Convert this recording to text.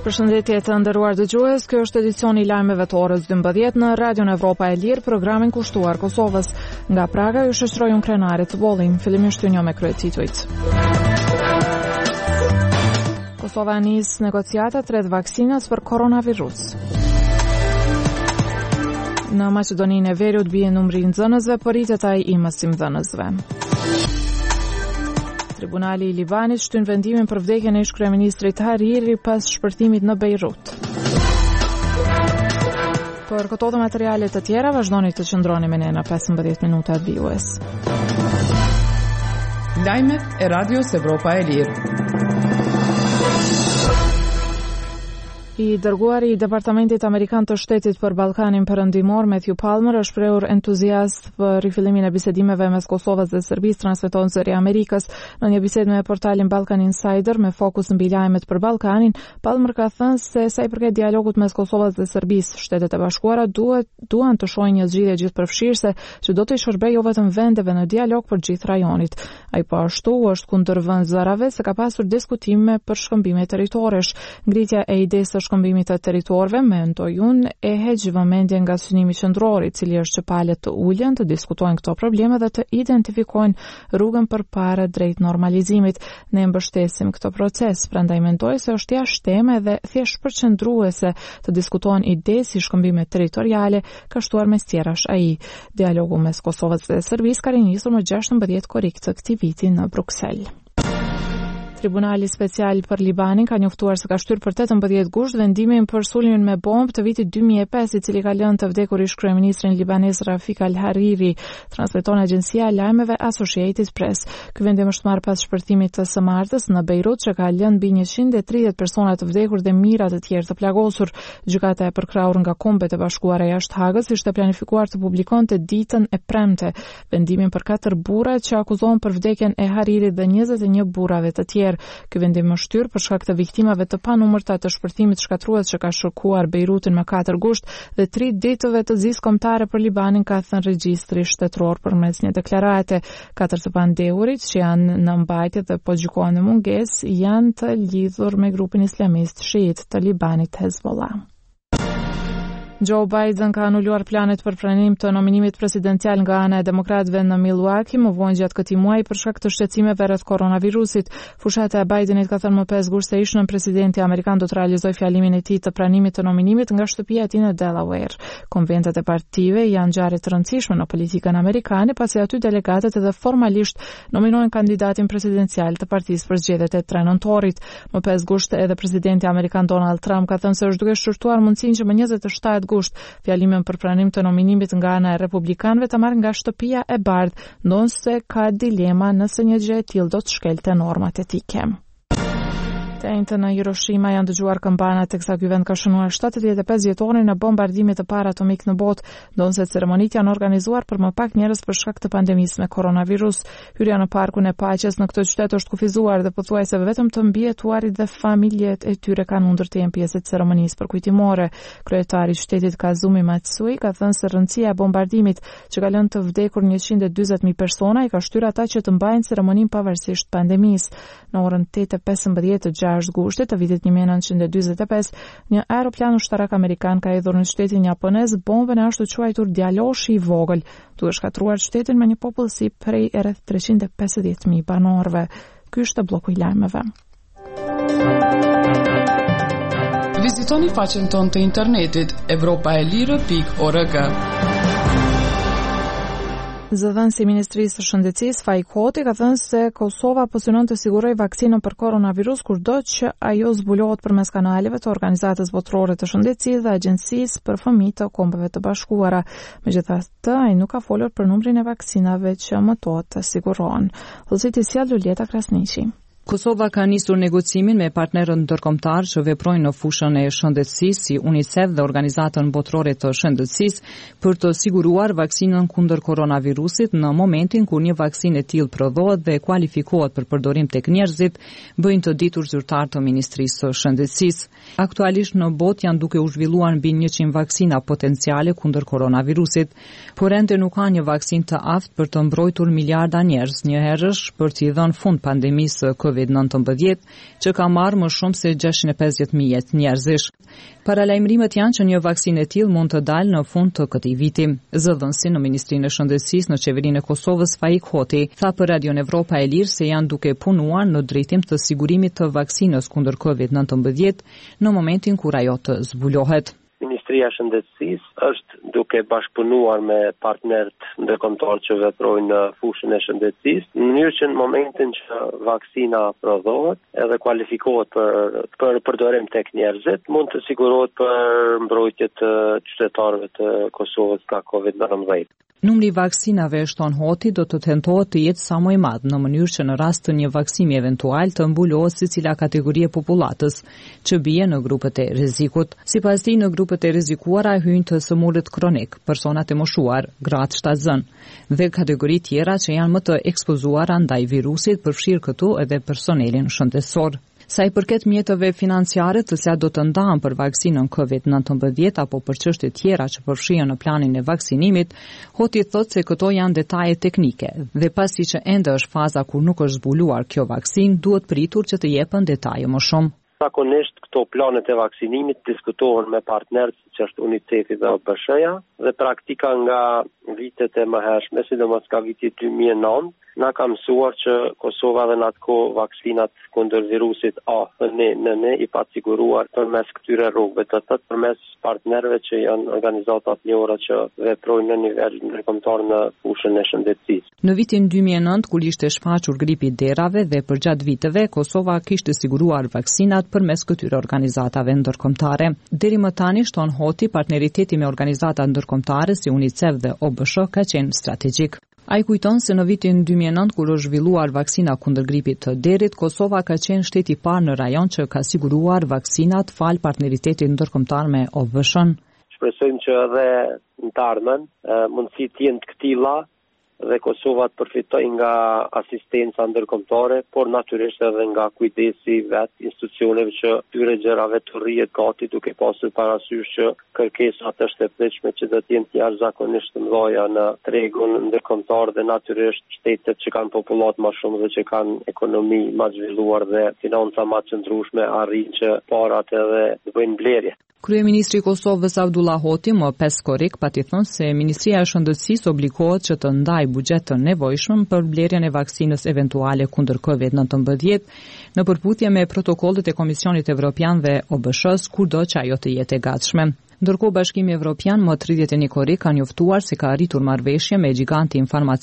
Përshëndetje të nderuar dëgjues, kjo është edicioni i lajmeve të orës 12 në Radion Evropa e Lirë, programin kushtuar Kosovës. Nga Praga ju shoqëroj unë krenarit të bollim, fillimisht ju njoh me kryetitujt. Kosova nis negociatat rreth vaksinës për koronavirus. Në Maqedoninë e Veriut bie numri i nxënësve, por rritet ai i mësimdhënësve. Tribunali i Libanit shtyn vendimin për vdekjen e ish-kryeministrit Hariri pas shpërthimit në Beirut. Për këto dhe materiale të tjera vazhdoni të qëndroni me ne në 15 minuta vijues. Lajmet e Radios Evropa e Lirë. I dërguari i Departamentit Amerikan të Shtetit për Ballkanin Perëndimor, Matthew Palmer, është shprehur entuziast për rifillimin e bisedimeve mes Kosovës dhe Serbisë, transmetohen zëri Amerikës. Në një bisedë me portalin Balkan Insider me fokus mbi lajmet për Ballkanin, Palmer ka thënë se sa i përket dialogut mes Kosovës dhe Serbisë, Shtetet e Bashkuara duan të shohin një zgjidhje gjithëpërfshirëse që do të shërbejë jo vetëm vendeve në dialog për gjithë rajonit. Ai po ashtu është kundër vëndëzarave se ka pasur diskutime për shkëmbime territoresh. Ngritja e idesë shkëmbimit të territorëve mentojun e heq vëmendjen nga synimi qendror, i cili është që palët të ulën të diskutojnë këto probleme dhe të identifikojnë rrugën përpara drejt normalizimit. Ne mbështesim këtë proces, prandaj mendoj se është jashtë teme dhe thjesht përqendruese të diskutohen ide si shkëmbime territoriale, ka shtuar mes tjerash ai. Dialogu mes Kosovës dhe Serbisë ka rinisur më 16 korrik të këtij viti në Bruksel. Tribunali Special për Libanin ka njoftuar se ka shtyr për 18 gusht vendimin për sulmin me bombë të vitit 2005, i cili ka lënë të vdekur ish-kryeministrin libanez Rafik al-Hariri, transmeton agjencia e lajmeve Associated Press. Ky vendim është marrë pas shpërthimit të së martës në Beirut, që ka lënë mbi 130 persona të vdekur dhe mijëra të tjerë të plagosur. Gjykata e përkrahur nga Kombet e Bashkuara jashtë Hagës ishte planifikuar të publikonte ditën e premte vendimin për 4 burra që akuzohen për vdekjen e Haririt dhe 21 burrave të tjerë. Ky vendim më shtyr për shkak të viktimave të panumërta të shpërthimit shkatrues që ka shokuar Beirutin me 4 gusht dhe 3 ditëve të zisë kombëtare për Libanin, ka thënë regjistri shtetëror përmes një deklarate. 4 të pandehurit që janë në mbajtje dhe po gjykohen në mungesë janë të lidhur me grupin islamist shiit të Libanit Hezbollah. Joe Biden ka anuluar planet për pranim të nominimit presidencial nga ana e demokratëve në Milwaukee më vonë gjatë këtij muaji për shkak të shqetësimeve rreth koronavirusit. Fushata e Bidenit ka thënë më 5 gusht se ishën presidenti amerikan do të realizojë fjalimin e tij të pranimit të nominimit nga shtëpia e tij në Delaware. Konventet e partive janë ngjarje të rëndësishme në politikën amerikane, pasi aty delegatët edhe formalisht nominojnë kandidatin presidencial të partisë për zgjedhjet e 3 nëntorit. Më 5 gusht edhe presidenti amerikan Donald Trump ka thënë se është duke shqyrtuar mundësinë që më 27 gusht fjalimin për pranim të nominimit nga ana e republikanëve të marrë nga shtëpia e bardhë, ndonse ka dilema nëse një gjë e tillë do të shkelte normat etike. Të njëjtë në Hiroshima janë dëgjuar këmbana teksa ky vend ka shënuar 75 vjetorin në bombardimit të parë atomik në botë, ndonse ceremonitë janë organizuar për më pak njerëz për shkak të pandemisë me koronavirus. Hyrja në Parkun e Paqes në këtë qytet është kufizuar dhe pothuajse vetëm të mbijetuarit dhe familjet e tyre kanë mundur të jenë pjesë e ceremonisë përkujtimore. Kryetari i shtetit Kazumi Matsui ka thënë se rëndësia e bombardimit që ka lënë të vdekur 140.000 persona i ka shtyr ata që të mbajnë ceremoninë pavarësisht pandemisë. Në orën 8:15 të 6 gushtit të vitit 1945, një aeroplan ushtarak amerikan ka hedhur në shtetin japonez bombën e ashtu quajtur djaloshi i vogël, duke shkatruar shtetin me një popullsi prej rreth 350.000 banorëve. Ky është bloku i lajmeve. Vizitoni faqen tonë të internetit europaelire.org. Zëdhënësi i Ministrisë së Shëndetësisë Faik Hoti ka thënë se Kosova po synon të sigurojë vaksinën për koronavirus kurdo që ajo zbulohet përmes kanaleve të Organizatës Botërore të Shëndetësisë dhe Agjencisë për Fëmijë të Kombeve të Bashkuara. Megjithatë, ai nuk ka folur për numrin e vaksinave që mëtohet të sigurohen. Vëllëziti sjell Luleta Krasniqi. Kosova ka nisur negocimin me partnerët ndërkombëtar që veprojnë në fushën e shëndetësisë si UNICEF dhe Organizatën Botërore të Shëndetësisë për të siguruar vaksinën kundër koronavirusit në momentin kur një vaksinë e tillë prodhohet dhe kualifikohet për përdorim tek njerëzit, bëjnë të ditur zyrtar të Ministrisë së Shëndetësisë. Aktualisht në botë janë duke u zhvilluar mbi 100 vaksina potenciale kundër koronavirusit, por ende nuk ka një vaksinë të aftë për të mbrojtur miliarda njerëz njëherësh për t'i dhënë fund pandemisë COVID-19, që ka marrë më shumë se 650.000 jetë njerëzish. Paralajmërimet janë që një vaksinë e tillë mund të dalë në fund të këtij viti. Zëdhënësi në Ministrinë e Shëndetësisë në Qeverinë e Kosovës, Faik Hoti, tha për Radio Evropa e Lirë se janë duke punuar në drejtim të sigurimit të vaksinës kundër COVID-19 në momentin kur ajo të zbulohet. Ministria e Shëndetësisë është duke bashkëpunuar me partnerët ndërkombëtar që veprojnë në fushën e shëndetësisë, në mënyrë që në momentin që vaksina prodhohet edhe kualifikohet për përdorim tek njerëzit, mund të sigurohet për mbrojtje të qytetarëve të Kosovës nga COVID-19. Numri vaksinave, shton Hoti, do të tentohet të jetë sa më i madh në mënyrë që në rast të një vaksimi eventual të mbulohet secila kategori e popullatës që bie në grupet e rrezikut. Sipas tij, në grupet e rrezikuara hyjnë të sëmurët kronik, personat e moshuar, gratë shtatzën dhe kategori tjera që janë më të ekspozuara ndaj virusit, përfshirë këtu edhe personelin shëndetësor. Sa i përket mjeteve financiare të cilat do të ndahen për vaksinën COVID-19 apo për çështje tjera që përfshihen në planin e vaksinimit, Hoti thotë se këto janë detaje teknike dhe pasi që ende është faza kur nuk është zbuluar kjo vaksinë, duhet pritur që të jepen detaje më shumë. Zakonisht këto planet e vaksinimit diskutohen me partnerët që është UNICEF-i dhe OBSH-ja dhe praktika nga vitet e mëhershme, sidomos nga viti 2009, na ka mësuar që Kosova dhe në atë kohë vaksinat kundër virusit AHN i pasiguruar përmes këtyre rrugëve, të thotë përmes partnerëve që janë organizatat njëra që veprojnë në nivel ndërkombëtar në fushën e shëndetësisë. Në vitin 2009, kur ishte shfaqur gripi derave dhe përgjatë viteve, Kosova kishte siguruar vaksinat përmes këtyre organizatave ndërkombëtare. Deri më tani, shton Hoti, partneriteti me organizata ndërkombëtare si UNICEF dhe OBSH ka qenë strategjik. Ai kujton se në vitin 2009, kur është zhvilluar vaksina kundër gripit të derit, Kosova ka qenë shteti i parë në rajon që ka siguruar vaksinat fal partneritetit ndërkombëtar me OBSH-n. Shpresojmë që edhe në të ardhmen mundësitë të jenë të këtilla dhe Kosova të përfitoj nga asistenca ndërkombëtare, por natyrisht edhe nga kujdesi vetë institucioneve që këtyre gjërave të rrihet gati, duke pasur parasysh që kërkesat e shtepleqme që do të jenë jashtëzakonisht të mëdha në tregun ndërkombëtar dhe natyrisht shtetet që kanë popullat më shumë dhe që kanë ekonomi më zhvilluar dhe financa më të qëndrueshme arrin që parat edhe të bëjnë blerje. Kryeministri i Kosovës Abdullah Hoti më 5 korrik pati thënë se Ministria e Shëndetësisë obligohet që të ndajë buxhet të nevojshëm për blerjen e vaksinës eventuale kundër COVID-19 në përputhje me protokollet e Komisionit Evropian dhe OBSH-s kurdo që ajo të jetë e gatshme. Ndërkohë Bashkimi Evropian më 31 korrik ka njoftuar se ka arritur marrëveshje me gigantin farmaceutik